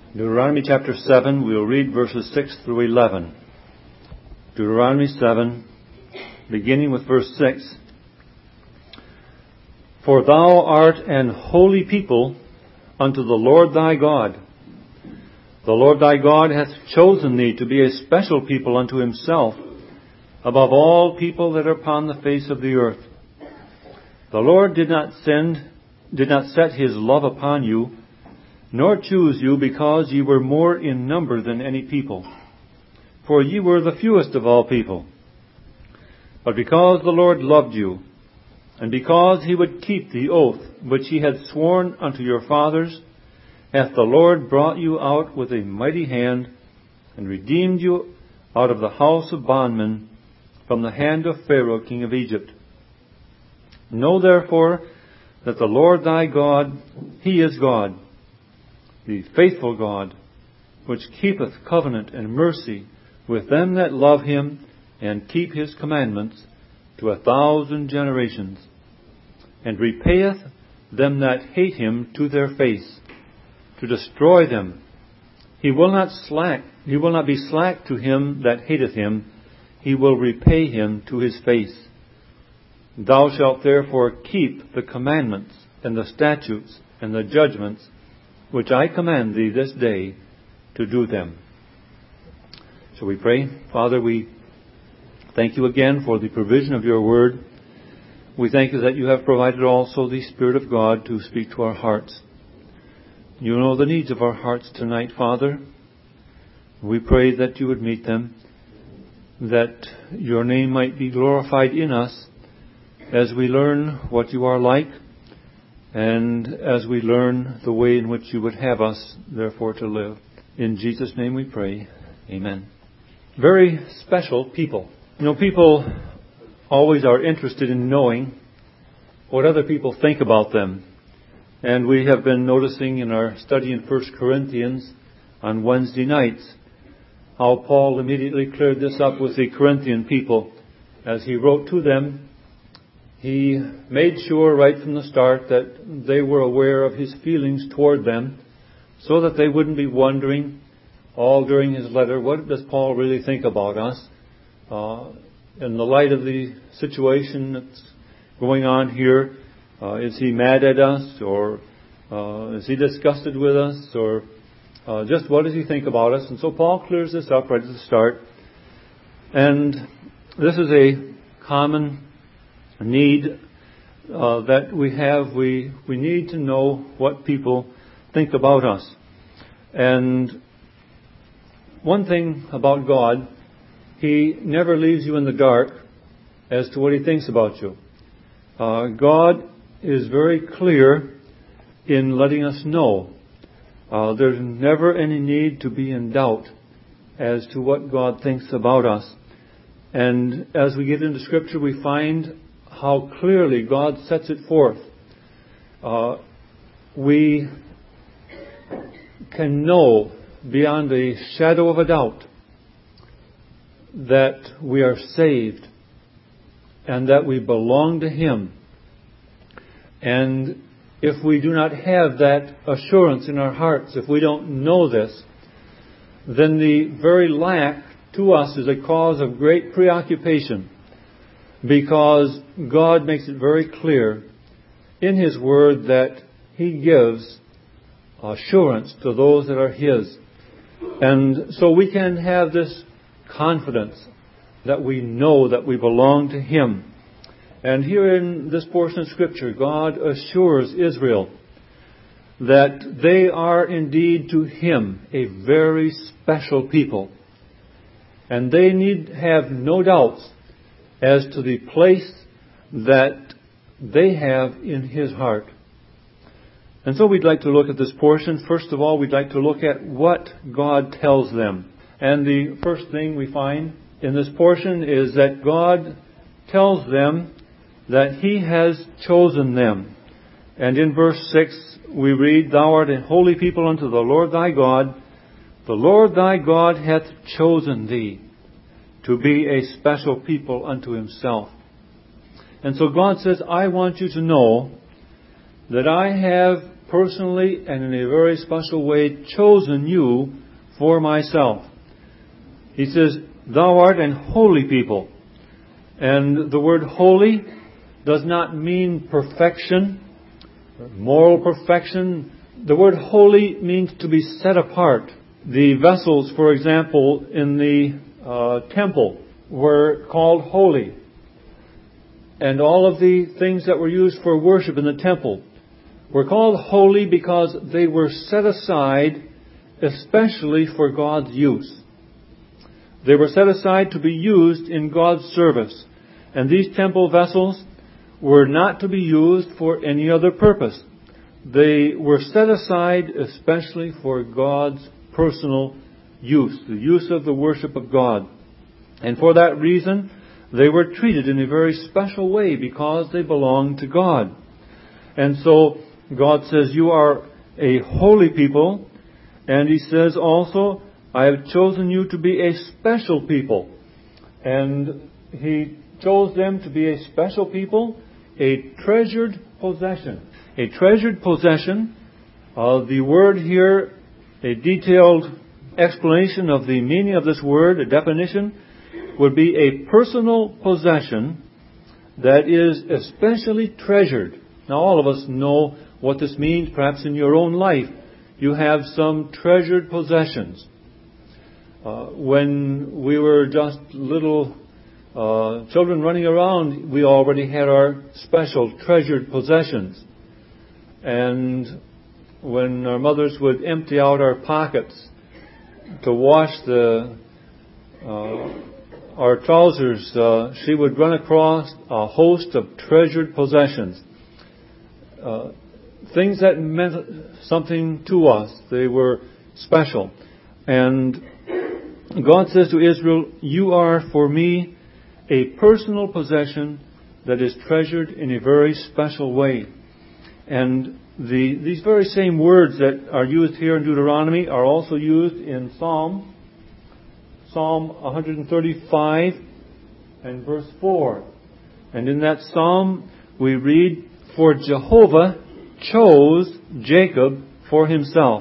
Deuteronomy chapter 7, we'll read verses 6 through 11. Deuteronomy 7, beginning with verse 6. For thou art an holy people unto the Lord thy God. The Lord thy God hath chosen thee to be a special people unto himself, above all people that are upon the face of the earth. The Lord did not set his love upon you, nor choose you because ye were more in number than any people. For ye were the fewest of all people. But because the Lord loved you, and because he would keep the oath which he had sworn unto your fathers, hath the Lord brought you out with a mighty hand, and redeemed you out of the house of bondmen, from the hand of Pharaoh king of Egypt. Know therefore that the Lord thy God, he is God, the faithful God, which keepeth covenant and mercy with them that love him and keep his commandments to 1,000 generations, and repayeth them that hate him to their face, to destroy them. He will not be slack to him that hateth him. He will repay him to his face. Thou shalt therefore keep the commandments and the statutes and the judgments which I command thee this day to do them. Shall we pray? Father, we thank you again for the provision of your word. We thank you that you have provided also the Spirit of God to speak to our hearts. You know the needs of our hearts tonight, Father. We pray that you would meet them, that your name might be glorified in us as we learn what you are like, and as we learn the way in which you would have us, therefore, to live. In Jesus' name we pray. Amen. Very special people. You know, people always are interested in knowing what other people think about them. And we have been noticing in our study in 1 Corinthians on Wednesday nights how Paul immediately cleared this up with the Corinthian people. As he wrote to them, he made sure right from the start that they were aware of his feelings toward them, so that they wouldn't be wondering all during his letter, what does Paul really think about us? In the light of the situation that's going on here, is he mad at us, or is he disgusted with us, or just what does he think about us? And so Paul clears this up right at the start. And this is a common need that we have. We need to know what people think about us. And one thing about God, he never leaves you in the dark as to what he thinks about you. God is very clear in letting us know. There's never any need to be in doubt as to what God thinks about us. And as we get into Scripture, we find how clearly God sets it forth. We can know beyond a shadow of a doubt that we are saved and that we belong to him. And if we do not have that assurance in our hearts, if we don't know this, then the very lack to us is a cause of great preoccupation, because God makes it very clear in his word that he gives assurance to those that are his. And so we can have this confidence that we know that we belong to him. And here in this portion of Scripture, God assures Israel that they are indeed to him a very special people. And they need have no doubts as to the place that they have in his heart. And so we'd like to look at this portion. First of all, we'd like to look at what God tells them. And the first thing we find in this portion is that God tells them that he has chosen them. And in verse 6 we read, Thou art a holy people unto the Lord thy God. The Lord thy God hath chosen thee to be a special people unto himself. And so God says, I want you to know that I have personally and in a very special way chosen you for myself. He says, thou art an holy people. And the word holy does not mean perfection, moral perfection. The word holy means to be set apart. The vessels, for example, in the temple were called holy. And all of the things that were used for worship in the temple were called holy because they were set aside especially for God's use. They were set aside to be used in God's service. And these temple vessels were not to be used for any other purpose. They were set aside especially for God's personal use, the use of the worship of God. And for that reason, they were treated in a very special way because they belonged to God. And so God says, you are a holy people. And He says also, I have chosen you to be a special people. And He chose them to be a special people, a treasured possession. A treasured possession. The word here, a detailed explanation of the meaning of this word, a definition, would be a personal possession that is especially treasured. Now all of us know what this means. Perhaps in your own life you have some treasured possessions. When we were just little children running around, we already had our special treasured possessions. And when our mothers would empty out our pockets to wash our trousers, she would run across a host of treasured possessions. Things that meant something to us. They were special. And God says to Israel, you are for me a personal possession that is treasured in a very special way. And these very same words that are used here in Deuteronomy are also used in Psalm 135 and verse 4. And in that psalm we read, for Jehovah chose Jacob for Himself,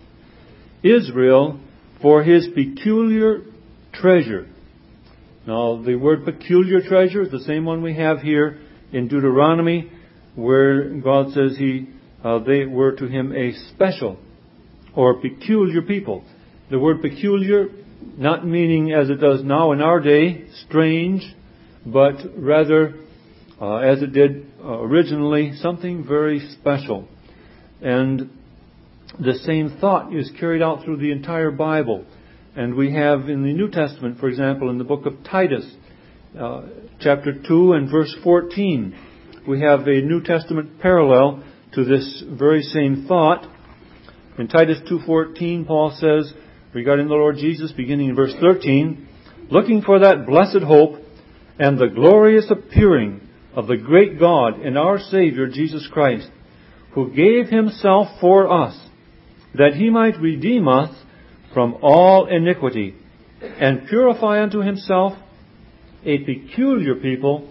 Israel for His peculiar treasure. Now, the word peculiar treasure is the same one we have here in Deuteronomy, where God says they were to Him a special or peculiar people. The word peculiar, not meaning as it does now in our day, strange, but rather, as it did originally, something very special. And the same thought is carried out through the entire Bible. And we have in the New Testament, for example, in the book of Titus, chapter 2 and verse 14, we have a New Testament parallel to this very same thought. In Titus 2:14, Paul says, regarding the Lord Jesus, beginning in verse 13, looking for that blessed hope and the glorious appearing of the great God and our Savior Jesus Christ, who gave Himself for us, that He might redeem us from all iniquity, and purify unto Himself a peculiar people,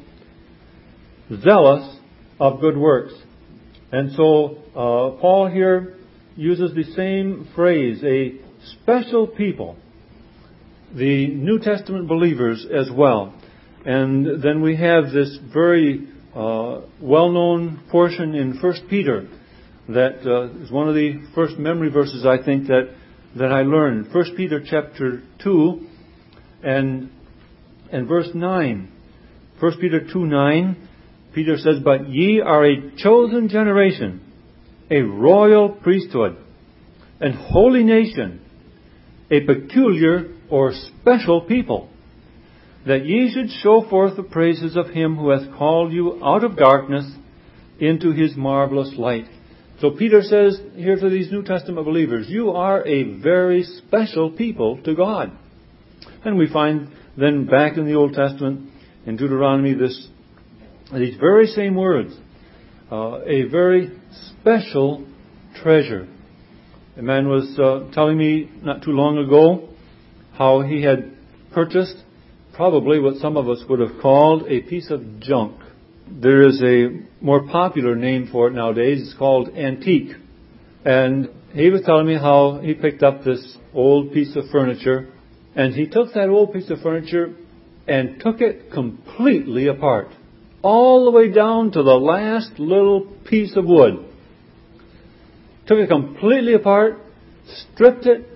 zealous of good works. And so Paul here uses the same phrase, a special people, the New Testament believers as well. And then we have this very well-known portion in 1 Peter that is one of the first memory verses, I think, that I learned. 1 Peter chapter 2 and verse 9. 1 Peter 2:9, Peter says, but ye are a chosen generation, a royal priesthood, and holy nation, a peculiar or special people, that ye should show forth the praises of Him who hath called you out of darkness into His marvelous light. So Peter says here to these New Testament believers, you are a very special people to God. And we find then back in the Old Testament, in Deuteronomy, these very same words, a very special treasure. A man was telling me not too long ago how he had purchased probably what some of us would have called a piece of junk. There is a more popular name for it nowadays. It's called antique. And he was telling me how he picked up this old piece of furniture, and he took that old piece of furniture and took it completely apart, all the way down to the last little piece of wood. Took it completely apart, stripped it,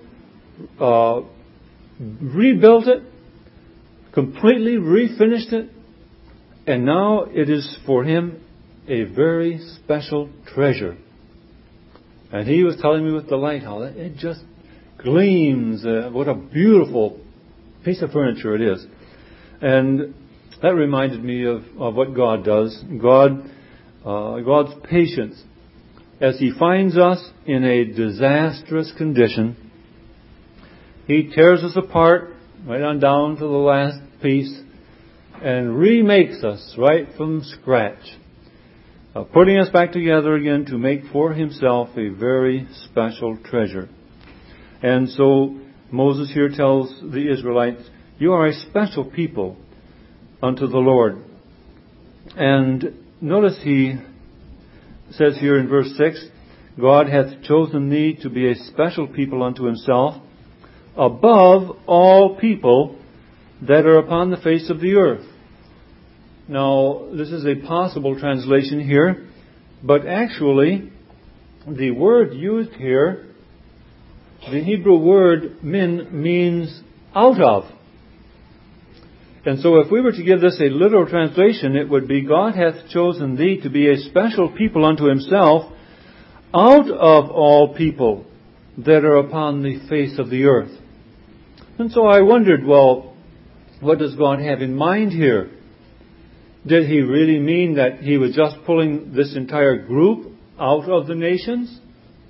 rebuilt it, completely refinished it, and now it is for him a very special treasure. And he was telling me with delight how it just gleams. What a beautiful piece of furniture it is. And that reminded me of what God does. God's patience. As He finds us in a disastrous condition, He tears us apart right on down to the last piece and remakes us right from scratch, putting us back together again to make for Himself a very special treasure. And so Moses here tells the Israelites, you are a special people unto the Lord. And notice he says here in verse 6, God hath chosen thee to be a special people unto Himself, above all people that are upon the face of the earth. Now, this is a possible translation here, but actually, the word used here, the Hebrew word min, means out of. And so if we were to give this a literal translation, it would be, God hath chosen thee to be a special people unto Himself out of all people that are upon the face of the earth. And so I wondered, well, what does God have in mind here? Did He really mean that He was just pulling this entire group out of the nations?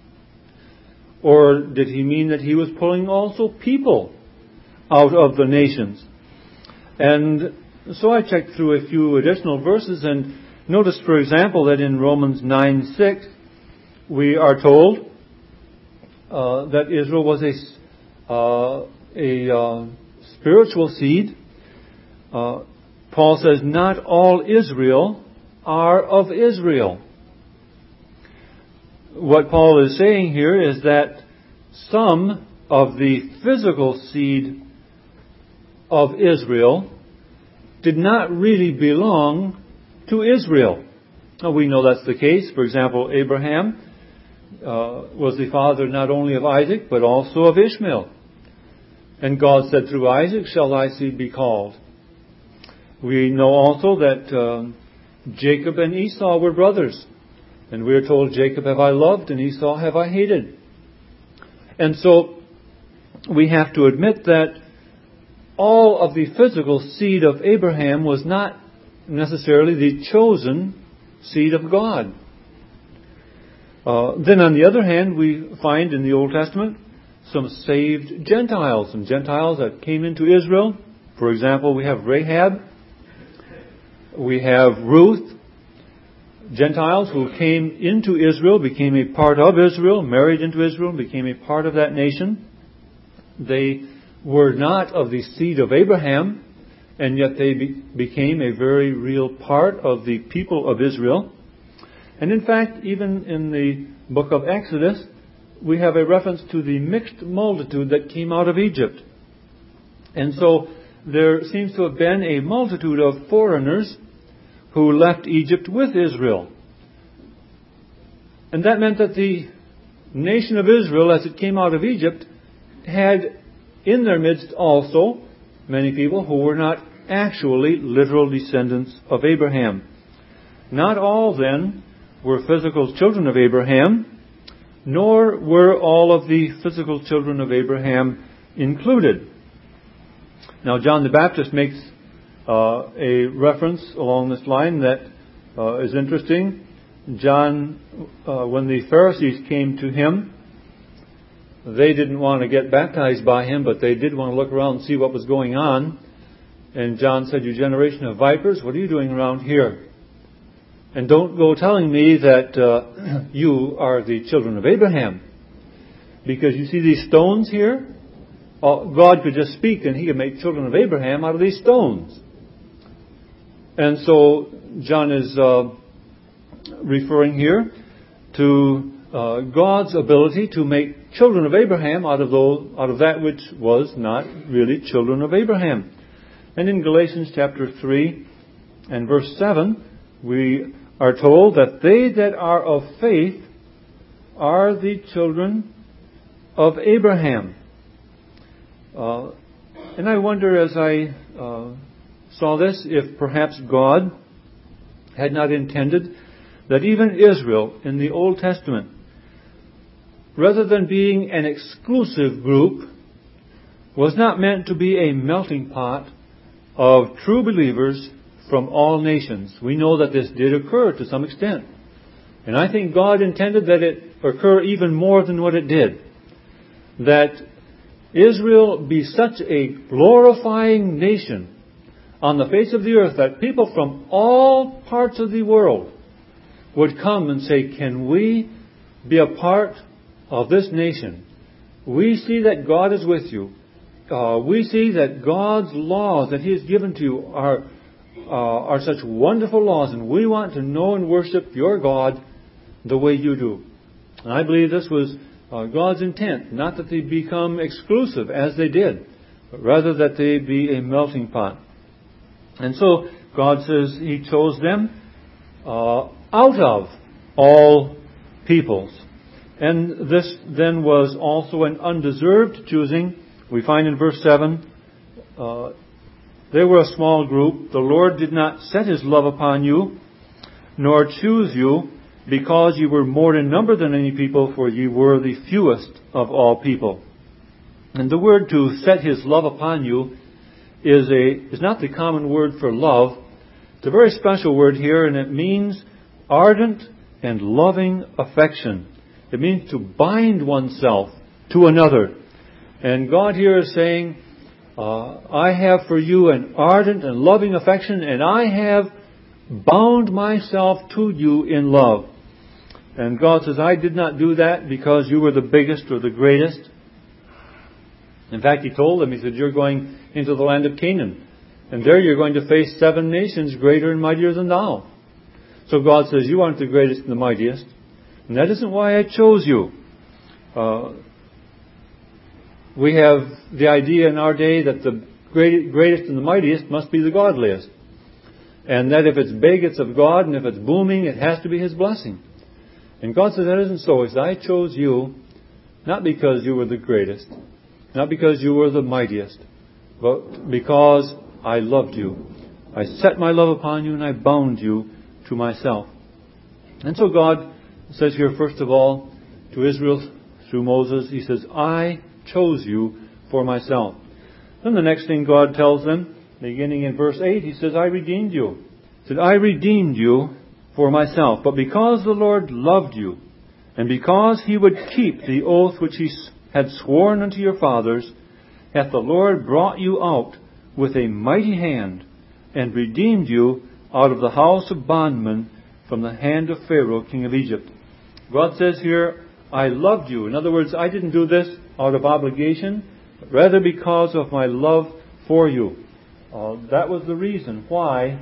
Or did He mean that He was pulling also people out of the nations? And so I checked through a few additional verses and noticed, for example, that in Romans 9:6, we are told that Israel was a spiritual seed. Paul says, not all Israel are of Israel. What Paul is saying here is that some of the physical seed of Israel did not really belong to Israel. Now, we know that's the case. For example, Abraham was the father not only of Isaac, but also of Ishmael. And God said, through Isaac shall thy seed be called. We know also that Jacob and Esau were brothers. And we are told, Jacob have I loved and Esau have I hated. And so we have to admit that all of the physical seed of Abraham was not necessarily the chosen seed of God. Then on the other hand, we find in the Old Testament some saved Gentiles, some Gentiles that came into Israel. For example, we have Rahab. We have Ruth. Gentiles who came into Israel, became a part of Israel, married into Israel, became a part of that nation. They were not of the seed of Abraham, and yet they became a very real part of the people of Israel. And in fact, even in the book of Exodus, we have a reference to the mixed multitude that came out of Egypt. And so there seems to have been a multitude of foreigners who left Egypt with Israel. And that meant that the nation of Israel, as it came out of Egypt, had in their midst also many people who were not actually literal descendants of Abraham. Not all, then, were physical children of Abraham, nor were all of the physical children of Abraham included. Now, John the Baptist makes a reference along this line that is interesting. John, when the Pharisees came to him, they didn't want to get baptized by him, but they did want to look around and see what was going on. And John said, you generation of vipers, what are you doing around here? And don't go telling me that you are the children of Abraham. Because you see these stones here? God could just speak and He could make children of Abraham out of these stones. And so John is referring here to God's ability to make children of Abraham out of that which was not really children of Abraham. And in Galatians chapter 3 and verse 7, we are told that they that are of faith are the children of Abraham. And I wonder, as I saw this, if perhaps God had not intended that even Israel in the Old Testament, rather than being an exclusive group, was not meant to be a melting pot of true believers from all nations. We know that this did occur to some extent. And I think God intended that it occur even more than what it did. That Israel be such a glorifying nation on the face of the earth that people from all parts of the world would come and say, can we be a part of this nation? We see that God is with you. We see that God's laws that He has given to you are such wonderful laws, and we want to know and worship your God the way you do. And I believe this was God's intent, not that they become exclusive as they did, but rather that they be a melting pot. And so God says He chose them out of all peoples. And this then was also an undeserved choosing. We find in verse 7, they were a small group. The Lord did not set His love upon you, nor choose you, because you were more in number than any people, for you were the fewest of all people. And the word to set His love upon you is not the common word for love. It's a very special word here, and it means ardent and loving affection. It means to bind oneself to another. And God here is saying, I have for you an ardent and loving affection, and I have bound myself to you in love. And God says, I did not do that because you were the biggest or the greatest. In fact, He told them, He said, you're going into the land of Canaan, and there you're going to face 7 nations greater and mightier than thou. So God says, you aren't the greatest and the mightiest. And that isn't why I chose you. We have the idea in our day that the greatest and the mightiest must be the godliest. And that if it's big, it's of God, and if it's booming, it has to be His blessing. And God says that isn't so. He says, I chose you not because you were the greatest, not because you were the mightiest, but because I loved you. I set my love upon you and I bound you to myself. And so God says here, first of all, to Israel through Moses, He says, I chose you for myself. Then the next thing God tells them, beginning in verse 8, He says, I redeemed you. He said, I redeemed you for myself. But because the Lord loved you, and because He would keep the oath which He had sworn unto your fathers, hath the Lord brought you out with a mighty hand, and redeemed you out of the house of bondmen from the hand of Pharaoh, king of Egypt. God says here, I loved you. In other words, I didn't do this out of obligation, but rather because of my love for you. That was the reason why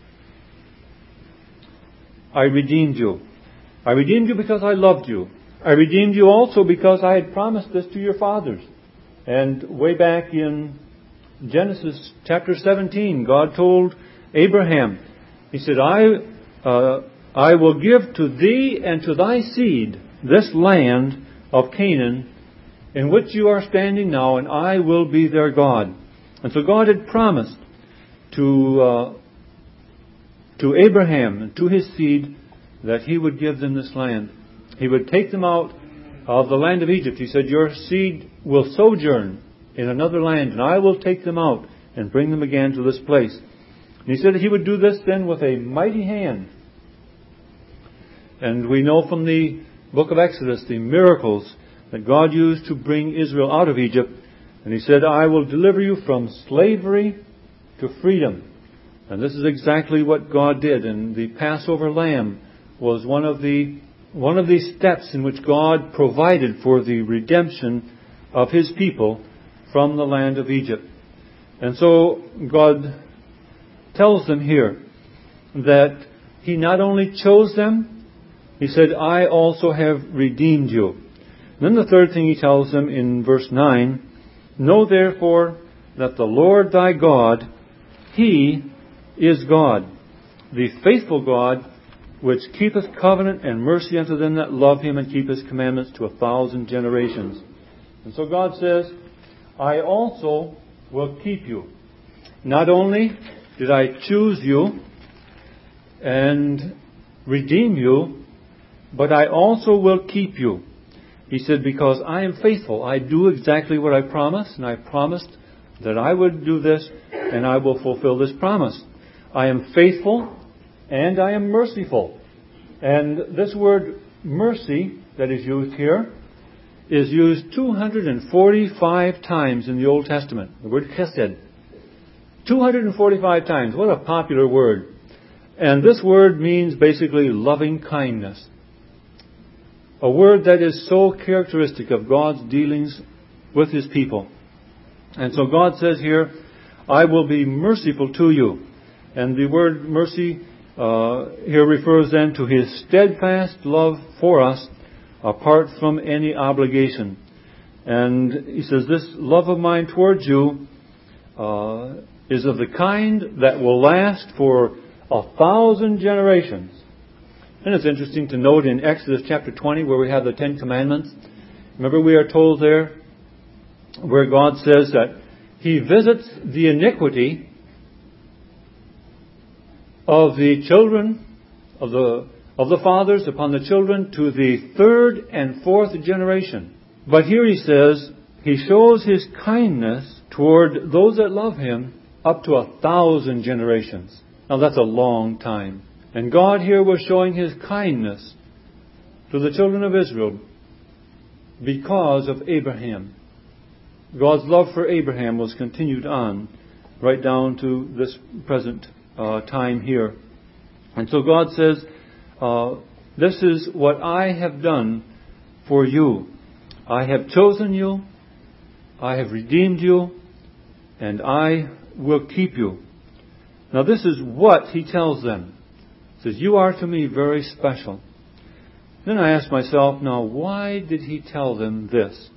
I redeemed you. I redeemed you because I loved you. I redeemed you also because I had promised this to your fathers. And way back in Genesis chapter 17, God told Abraham, He said, I will give to thee and to thy seed this land of Canaan in which you are standing now, and I will be their God. And so God had promised to Abraham and to his seed that He would give them this land. He would take them out of the land of Egypt. He said, your seed will sojourn in another land, and I will take them out and bring them again to this place. And He said that He would do this then with a mighty hand. And we know from the book of Exodus the miracles that God used to bring Israel out of Egypt. And He said, I will deliver you from slavery to freedom. And this is exactly what God did. And the Passover lamb was one of the steps in which God provided for the redemption of His people from the land of Egypt. And so God tells them here that He not only chose them, He said, I also have redeemed you. Then the third thing he tells them in verse 9, know therefore that the Lord thy God, He is God, the faithful God, which keepeth covenant and mercy unto them that love Him and keep His commandments to 1,000 generations. And so God says, I also will keep you. Not only did I choose you and redeem you, but I also will keep you. He said, because I am faithful. I do exactly what I promised, and I promised that I would do this, and I will fulfill this promise. I am faithful, and I am merciful. And this word mercy that is used here is used 245 times in the Old Testament. The word chesed. 245 times. What a popular word. And this word means basically loving kindness. A word that is so characteristic of God's dealings with His people. And so God says here, I will be merciful to you. And the word mercy here refers then to His steadfast love for us apart from any obligation. And He says, this love of mine towards you is of the kind that will last for 1,000 generations. And it's interesting to note in Exodus chapter 20 where we have the Ten Commandments. Remember we are told there where God says that He visits the iniquity of the children, of the fathers upon the children to the third and fourth generation. But here He says He shows His kindness toward those that love Him up to 1,000 generations. Now that's a long time. And God here was showing His kindness to the children of Israel because of Abraham. God's love for Abraham was continued on right down to this present time here. And so God says, this is what I have done for you. I have chosen you, I have redeemed you, and I will keep you. Now this is what He tells them. He says, you are to me very special. Then I asked myself, now why did He tell them this?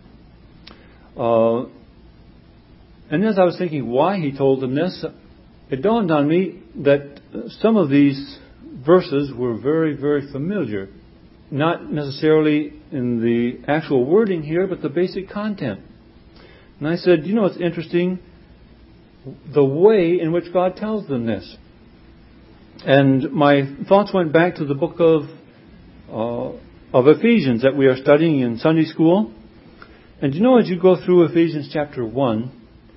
And as I was thinking why He told them this, it dawned on me that some of these verses were very, very familiar. Not necessarily in the actual wording here, but the basic content. And I said, it's interesting the way in which God tells them this. And my thoughts went back to the book of Ephesians that we are studying in Sunday school. And as you go through Ephesians chapter 1,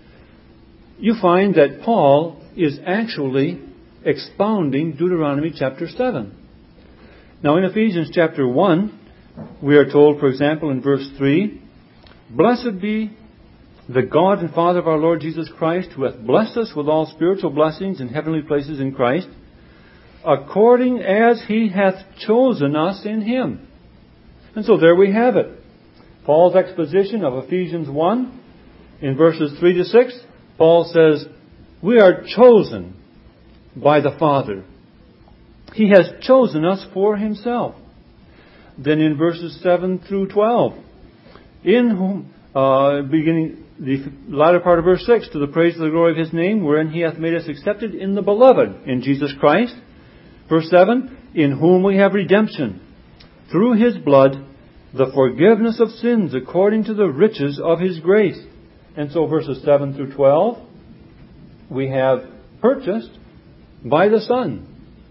you find that Paul is actually expounding Deuteronomy chapter 7. Now in Ephesians chapter 1, we are told, for example, in verse 3, blessed be the God and Father of our Lord Jesus Christ, who hath blessed us with all spiritual blessings in heavenly places in Christ, according as He hath chosen us in Him. And so there we have it. Paul's exposition of Ephesians 1, in verses 3 to 6, Paul says, we are chosen by the Father. He has chosen us for Himself. Then in verses 7 through 12, in whom, beginning the latter part of verse 6, to the praise of the glory of His name, wherein He hath made us accepted in the Beloved, in Jesus Christ. Verse 7, in whom we have redemption, through His blood, the forgiveness of sins according to the riches of His grace. And so verses 7 through 12, we have purchased by the Son.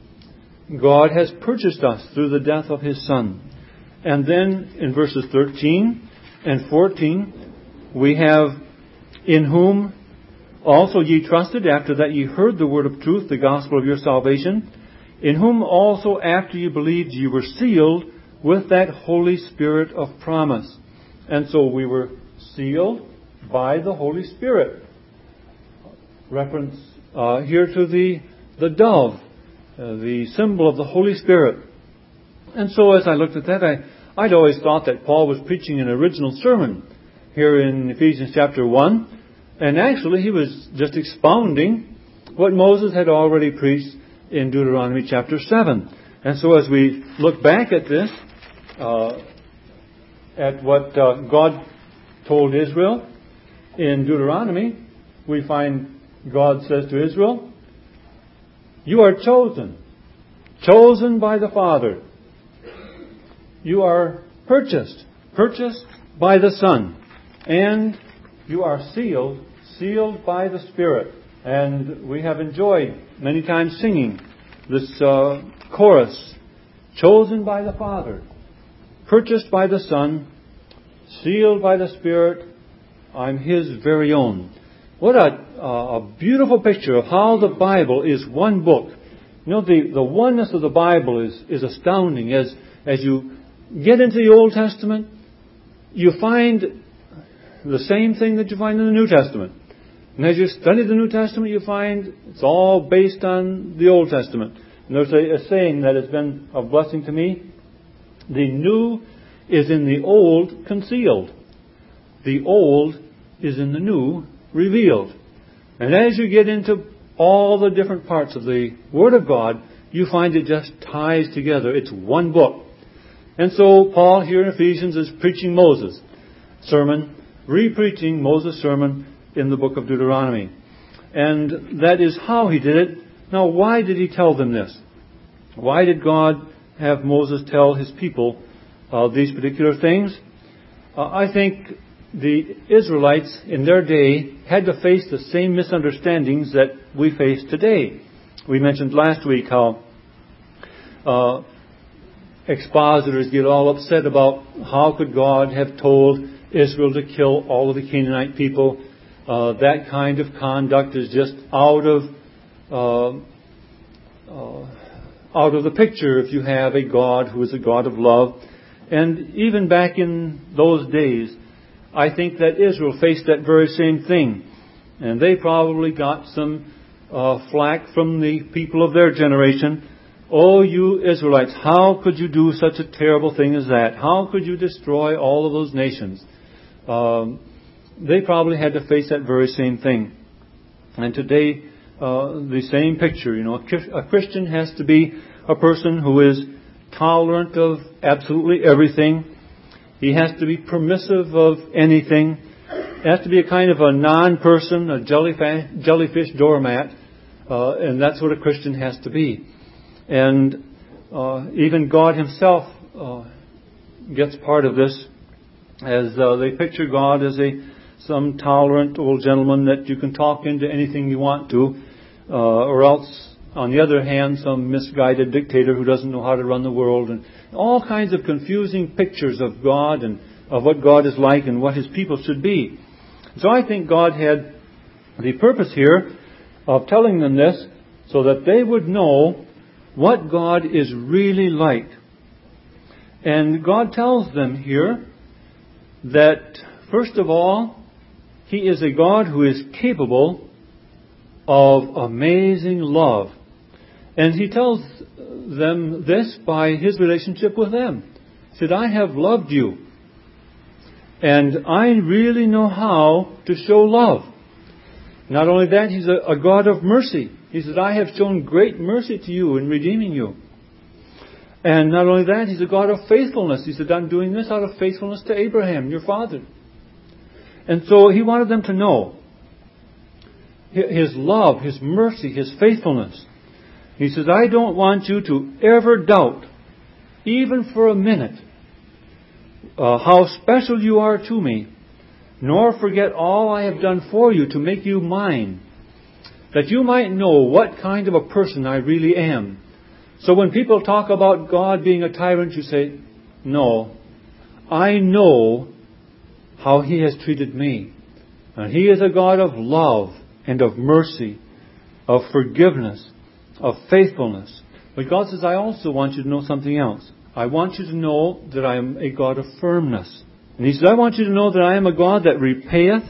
God has purchased us through the death of His Son. And then in verses 13 and 14, we have, in whom also ye trusted, after that ye heard the word of truth, the gospel of your salvation, in whom also after ye believed ye were sealed with that Holy Spirit of promise. And so we were sealed by the Holy Spirit. Reference here to the dove, the symbol of the Holy Spirit. And so as I looked at that, I'd always thought that Paul was preaching an original sermon here in Ephesians chapter 1. And actually he was just expounding what Moses had already preached in Deuteronomy chapter 7. And so as we look back at this, at what God told Israel in Deuteronomy, we find God says to Israel, "You are chosen by the Father. You are purchased by the Son, and you are sealed by the Spirit." And we have enjoyed many times singing this chorus, chosen by the Father, purchased by the Son, sealed by the Spirit, I'm His very own. What a beautiful picture of how the Bible is one book. You know, the oneness of the Bible is astounding. As you get into the Old Testament, you find the same thing that you find in the New Testament. And as you study the New Testament, you find it's all based on the Old Testament. And there's a saying that has been a blessing to me. The new is in the old concealed. The old is in the new revealed. And as you get into all the different parts of the Word of God, you find it just ties together. It's one book. And so Paul here in Ephesians is preaching Moses' sermon, re-preaching Moses' sermon in the book of Deuteronomy. And that is how he did it. Now, why did he tell them this? Why did God have Moses tell his people these particular things? I think the Israelites in their day had to face the same misunderstandings that we face today. We mentioned last week how expositors get all upset about how could God have told Israel to kill all of the Canaanite people. That kind of conduct is just out of the picture if you have a God who is a God of love. And even back in those days, I think that Israel faced that very same thing. And they probably got some flack from the people of their generation. "Oh, you Israelites, how could you do such a terrible thing as that? How could you destroy all of those nations?" They probably had to face that very same thing. And today, the same picture. You know, a Christian has to be a person who is tolerant of absolutely everything. He has to be permissive of anything. He has to be a kind of a non-person, a jellyfish doormat. And that's what a Christian has to be. And even God Himself gets part of this, as they picture God as some tolerant old gentleman that you can talk into anything you want to, or else, on the other hand, some misguided dictator who doesn't know how to run the world, and all kinds of confusing pictures of God and of what God is like and what His people should be. So I think God had the purpose here of telling them this so that they would know what God is really like. And God tells them here that, first of all, He is a God who is capable of amazing love. And He tells them this by His relationship with them. He said, "I have loved you. And I really know how to show love." Not only that, He's a God of mercy. He said, "I have shown great mercy to you in redeeming you." And not only that, He's a God of faithfulness. He said, "I'm doing this out of faithfulness to Abraham, your father." And so He wanted them to know His love, His mercy, His faithfulness. He says, "I don't want you to ever doubt, even for a minute, how special you are to me, nor forget all I have done for you to make you mine, that you might know what kind of a person I really am." So when people talk about God being a tyrant, you say, "No, I know how He has treated me. And He is a God of love and of mercy, of forgiveness, of faithfulness." But God says, "I also want you to know something else. I want you to know that I am a God of firmness." And He says, "I want you to know that I am a God that repayeth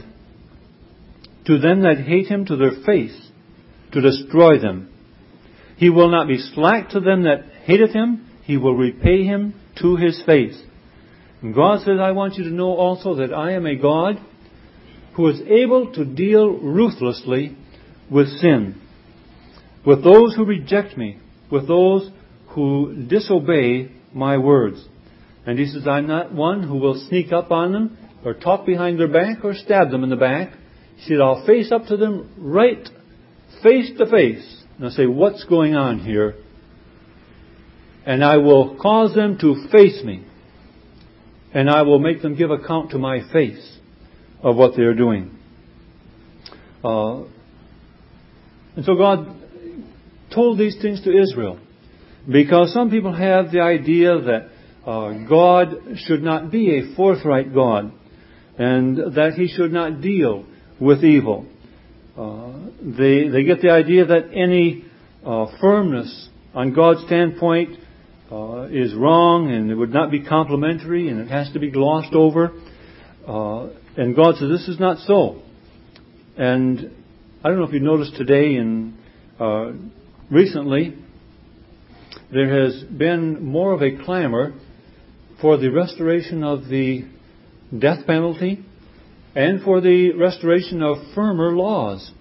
to them that hate Him to their face, to destroy them. He will not be slack to them that hateth Him. He will repay him to His face." And God says, "I want you to know also that I am a God who is able to deal ruthlessly with sin, with those who reject me, with those who disobey my words. And he says, I'm not one who will sneak up on them or talk behind their back or stab them in the back. He said, I'll face up to them right face to face. And I'll say, what's going on here? And I will cause them to face me. And I will make them give account to my face of what they are doing. And so God told these things to Israel, because some people have the idea that God should not be a forthright God, and that He should not deal with evil. They get the idea that any firmness on God's standpoint is wrong, and it would not be complimentary, and it has to be glossed over. And God says this is not so. And I don't know if you noticed today and recently, there has been more of a clamor for the restoration of the death penalty and for the restoration of firmer laws.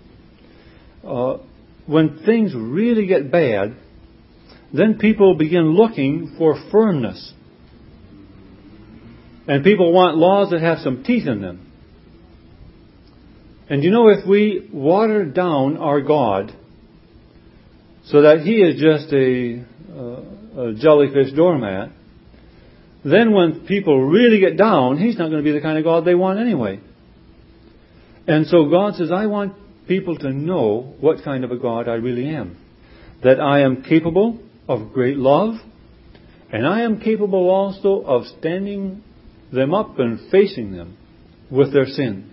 When things really get bad, then people begin looking for firmness. And people want laws that have some teeth in them. And you know, if we water down our God so that He is just a jellyfish doormat, then when people really get down, He's not going to be the kind of God they want anyway. And so God says, I want people to know what kind of a God I really am. That I am capable of great love, and I am capable also of standing them up and facing them with their sin.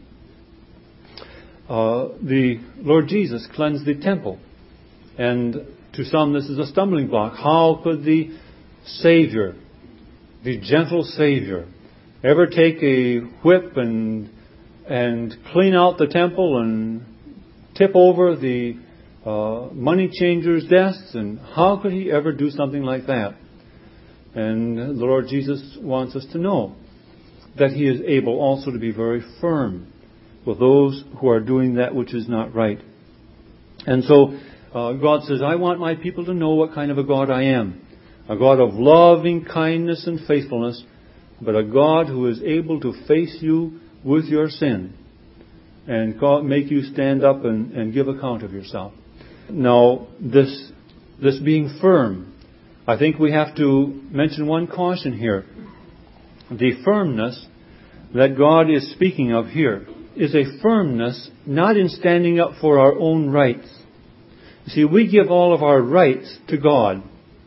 The Lord Jesus cleansed the temple, and to some this is a stumbling block. How could the Savior, the gentle Savior, ever take a whip and clean out the temple and tip over the money changers' desks? And how could He ever do something like that? And the Lord Jesus wants us to know that He is able also to be very firm with those who are doing that which is not right. And so God says, I want my people to know what kind of a God I am. A God of loving kindness and faithfulness, but a God who is able to face you with your sin and make you stand up and give account of yourself. Now, this being firm, I think we have to mention one caution here. The firmness that God is speaking of here is a firmness not in standing up for our own rights. You see, we give all of our rights to God.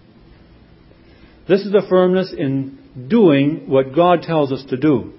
This is a firmness in doing what God tells us to do.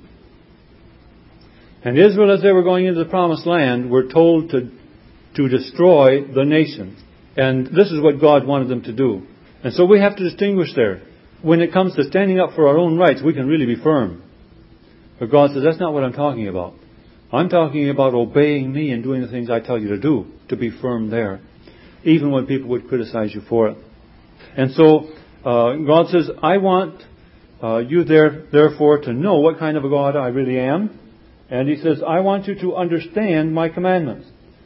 And Israel, as they were going into the promised land, were told to destroy the nations. And this is what God wanted them to do. And so we have to distinguish there. When it comes to standing up for our own rights, we can really be firm. But God says, that's not what I'm talking about. I'm talking about obeying me and doing the things I tell you to do, to be firm there, even when people would criticize you for it. And so God says, I want you therefore to know what kind of a God I really am. And He says, I want you to understand my commandments.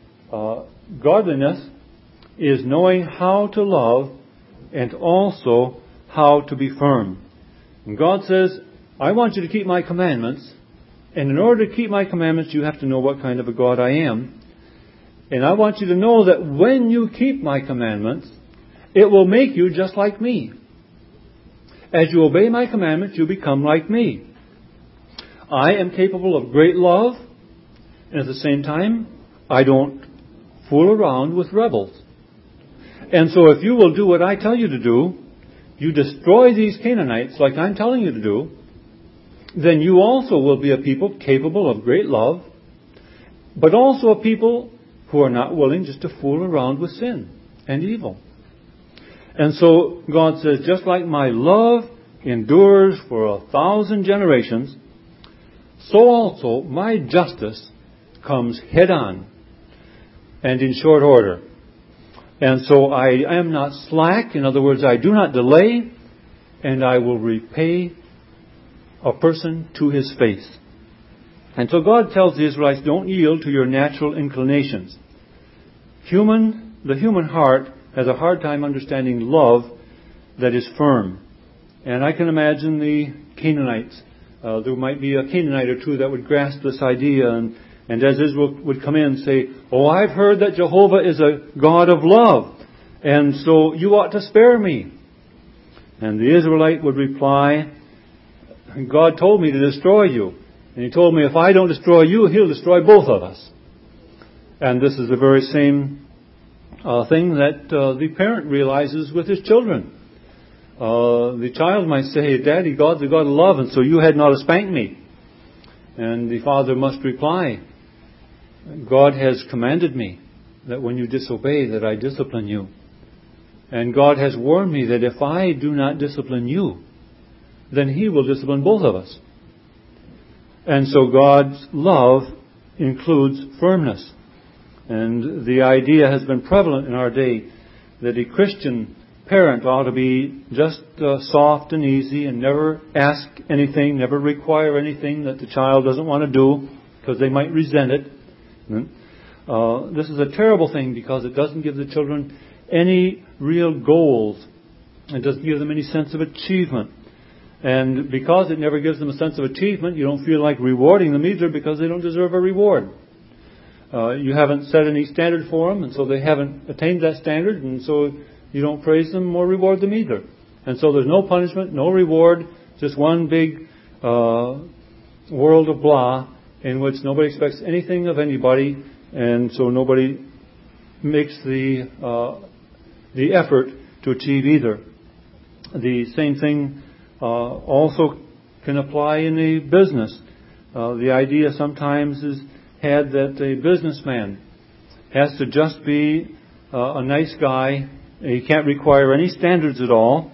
Godliness is knowing how to love and also how to be firm. And God says, I want you to keep my commandments. And in order to keep my commandments, you have to know what kind of a God I am. And I want you to know that when you keep my commandments, it will make you just like me. As you obey my commandments, you become like me. I am capable of great love, and at the same time, I don't fool around with rebels. And so if you will do what I tell you to do, you destroy these Canaanites like I'm telling you to do, then you also will be a people capable of great love, but also a people who are not willing just to fool around with sin and evil. And so God says, just like my love endures for 1,000 generations, so also my justice comes head on and in short order. And so I am not slack. In other words, I do not delay, and I will repay a person to his face. And so God tells the Israelites, don't yield to your natural inclinations. The human heart has a hard time understanding love that is firm. And I can imagine the Canaanites. There might be a Canaanite or two that would grasp this idea, and as Israel would come in and say, "Oh, I've heard that Jehovah is a God of love, and so you ought to spare me." And the Israelite would reply, "God told me to destroy you. And He told me if I don't destroy you, He'll destroy both of us." And this is the very same thing that the parent realizes with his children. The child might say, "Daddy, God's a God of love, and so you had not to spank me." And the father must reply, "God has commanded me that when you disobey, that I discipline you. And God has warned me that if I do not discipline you, then He will discipline both of us." And so God's love includes firmness. And the idea has been prevalent in our day that a Christian parent ought to be just soft and easy and never ask anything, never require anything that the child doesn't want to do because they might resent it. This is a terrible thing because it doesn't give the children any real goals. It doesn't give them any sense of achievement. And because it never gives them a sense of achievement, you don't feel like rewarding them either because they don't deserve a reward. You haven't set any standard for them, and so they haven't attained that standard, and so you don't praise them or reward them either. And so there's no punishment, no reward, just one big world of blah in which nobody expects anything of anybody, and so nobody makes the effort to achieve either. The same thing also can apply in a business. The idea sometimes is had that a businessman has to just be a nice guy. He can't require any standards at all.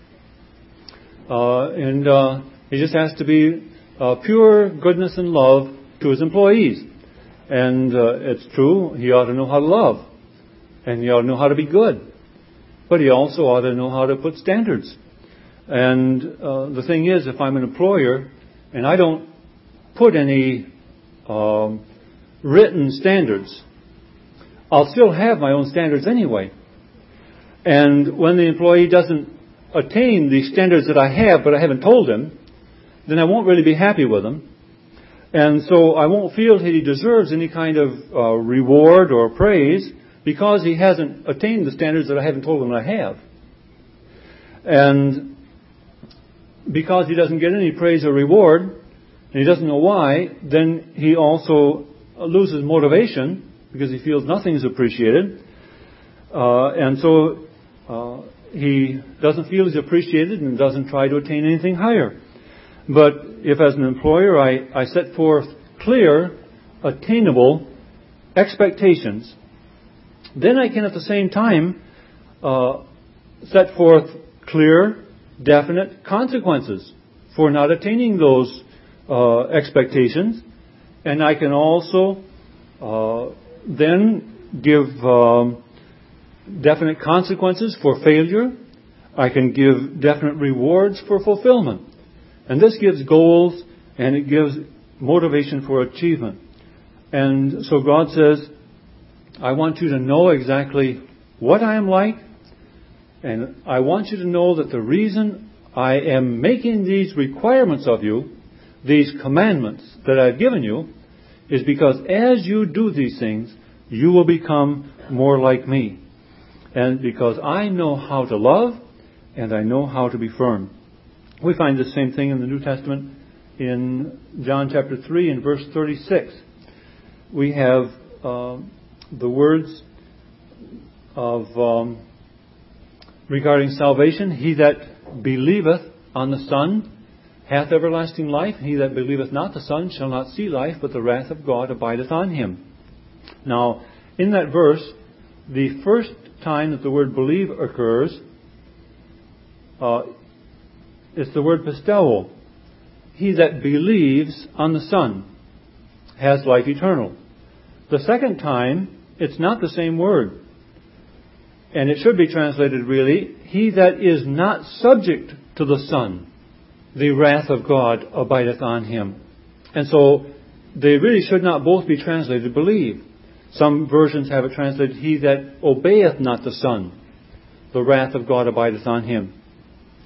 And he just has to be pure goodness and love to his employees. And it's true, he ought to know how to love. And he ought to know how to be good. But he also ought to know how to put standards. And the thing is, if I'm an employer and I don't put any written standards, I'll still have my own standards anyway. And when the employee doesn't attain the standards that I have, but I haven't told him, then I won't really be happy with him. And so I won't feel that he deserves any kind of reward or praise because he hasn't attained the standards that I haven't told him I have. And because he doesn't get any praise or reward, and he doesn't know why, then he also loses motivation because he feels nothing is appreciated. And so he doesn't feel he's appreciated and doesn't try to attain anything higher. But if as an employer I set forth clear, attainable expectations, then I can at the same time set forth clear, definite consequences for not attaining those expectations. And I can also then give definite consequences for failure. I can give definite rewards for fulfillment. And this gives goals and it gives motivation for achievement. And so God says, I want you to know exactly what I am like, and I want you to know that the reason I am making these requirements of you, these commandments that I've given you, is because as you do these things, you will become more like me. And because I know how to love, and I know how to be firm. We find the same thing in the New Testament in John chapter 3 and verse 36. We have the words of regarding salvation. He that believeth on the Son hath everlasting life. He that believeth not the Son shall not see life, but the wrath of God abideth on him. Now, in that verse, the first time that the word believe occurs, it's the word pisteuo. He that believes on the Son has life eternal. The second time, it's not the same word. And it should be translated really, he that is not subject to the Son, the wrath of God abideth on him. And so they really should not both be translated believe. Some versions have it translated, he that obeyeth not the Son, the wrath of God abideth on him.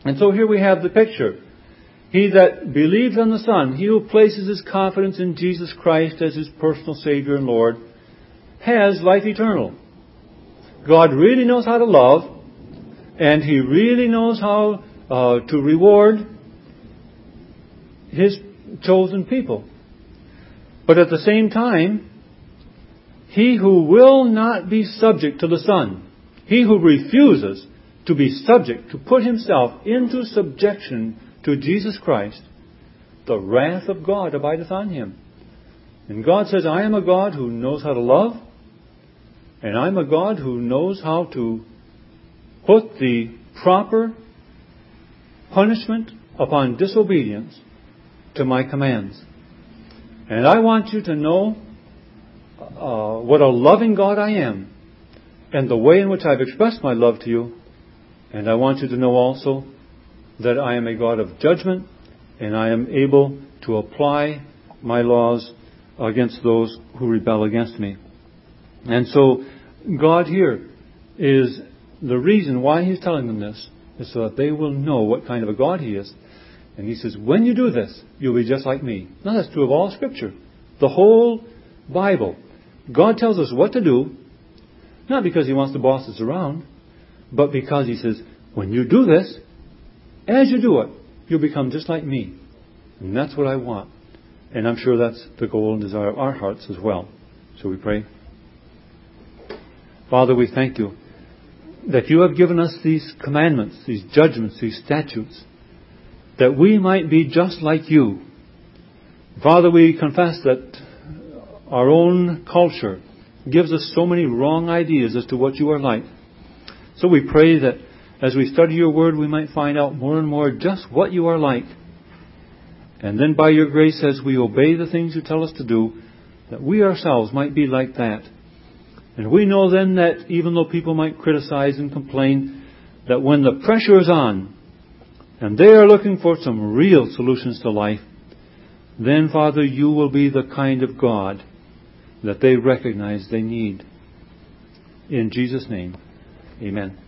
And so here we have the picture. He that believes on the Son, he who places his confidence in Jesus Christ as his personal Savior and Lord, has life eternal. God really knows how to love, and He really knows how to reward His chosen people. But at the same time, he who will not be subject to the Son, he who refuses to be subject, to put himself into subjection to Jesus Christ, the wrath of God abideth on him. And God says, I am a God who knows how to love, and I'm a God who knows how to put the proper punishment upon disobedience to my commands. And I want you to know what a loving God I am, and the way in which I've expressed my love to you. And I want you to know also that I am a God of judgment, and I am able to apply my laws against those who rebel against me. And so God here is the reason why He's telling them this, is so that they will know what kind of a God He is. And He says, when you do this, you'll be just like me. Now that's true of all Scripture. The whole Bible. God tells us what to do, not because He wants to boss us around, but because He says, when you do this, as you do it, you'll become just like me. And that's what I want. And I'm sure that's the goal and desire of our hearts as well. So we pray. Father, we thank You that You have given us these commandments, these judgments, these statutes, that we might be just like You. Father, we confess that our own culture gives us so many wrong ideas as to what You are like. So we pray that as we study Your Word, we might find out more and more just what You are like. And then by Your grace, as we obey the things You tell us to do, that we ourselves might be like that. And we know then that even though people might criticize and complain, that when the pressure is on, and they are looking for some real solutions to life, then, Father, You will be the kind of God that they recognize they need. In Jesus' name, amen.